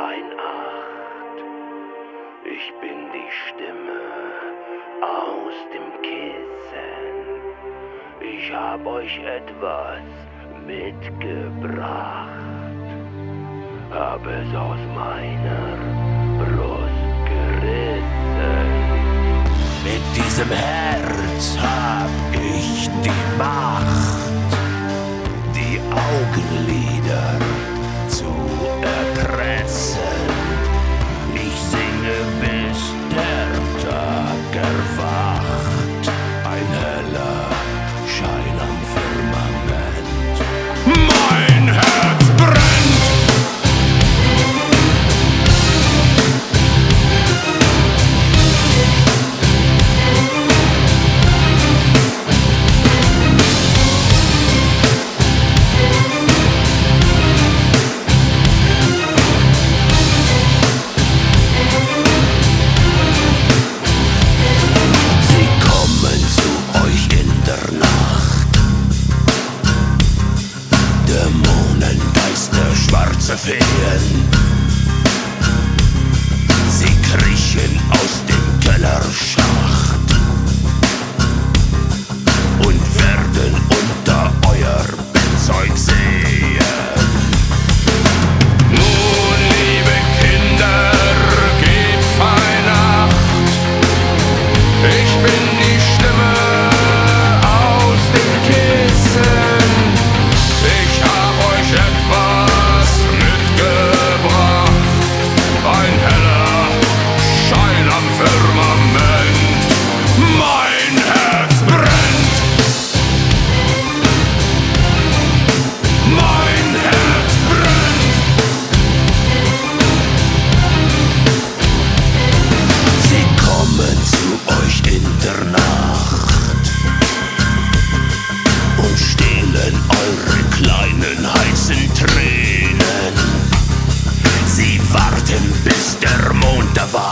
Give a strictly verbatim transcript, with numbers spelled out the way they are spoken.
Weihnacht. Ich bin die Stimme aus dem Kissen. Ich hab euch etwas mitgebracht. Hab es aus meiner Brust gerissen. Mit diesem Herz hab ich die Macht, die Augenlider zu erpressen. Ich singe, bis der Tag erwacht. Ein heller Schein am Firmament. Mein Herz brennt! Feen. Sie kriechen aus dem Kellerschacht und werden unter euer Bettzeug sehen. Nun, liebe Kinder, geht fein Nacht. Ich bin die Stimme aus dem Kissen. Ich hab euch etwas ein heller Schein am Firmament. Mein Herz brennt. Mein Herz brennt. Sie kommen zu euch in der Nacht und stehlen eure kleinen heißen Tränen. Sie warten, bis der Mond da war.